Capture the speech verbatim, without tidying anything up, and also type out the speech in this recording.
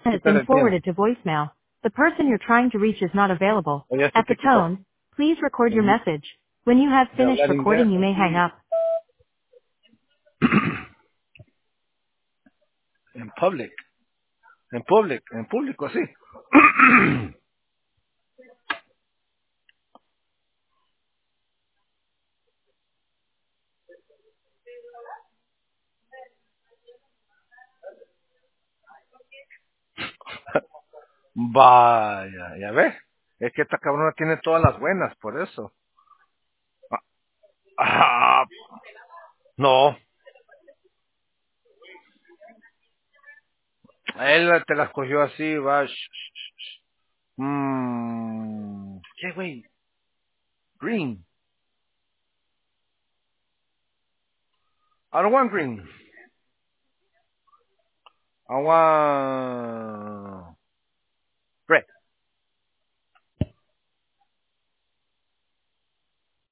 has Quítale been el tiempo. forwarded to voicemail. The person you're trying to reach is not available. O ya se At the te quitó. tone, please record your De message. When you have de finished hablar recording, inglés you may hang así. up. En public. En public. En público así. Vaya, ya ves. Es que esta cabrona tiene todas las buenas, por eso. Ah, no. Él te las cogió así, va. Mmm. ¿Qué, güey? Green. I don't want green. I want red.